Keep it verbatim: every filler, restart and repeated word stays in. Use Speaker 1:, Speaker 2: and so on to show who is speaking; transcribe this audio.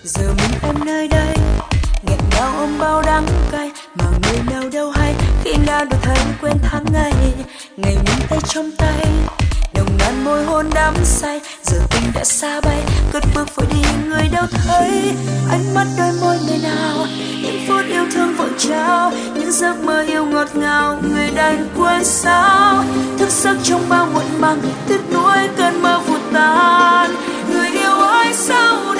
Speaker 1: giờ mình em nơi đây nghẹn ngào ôm bao đắng cay, mà người nào đâu hay khi nào được thấy quên tháng ngày. Ngày mình tay trong tay nồng nàn môi hôn đắm say, giờ tình đã xa bay cất bước vội đi người đâu thấy. Ánh mắt đôi môi người nào những phút yêu thương vội trao, những giấc mơ yêu ngọt ngào người đành quên sao. Thức giấc trong bao muộn màng tiếc nuối cơn mơ vụt tan, người yêu ơi sao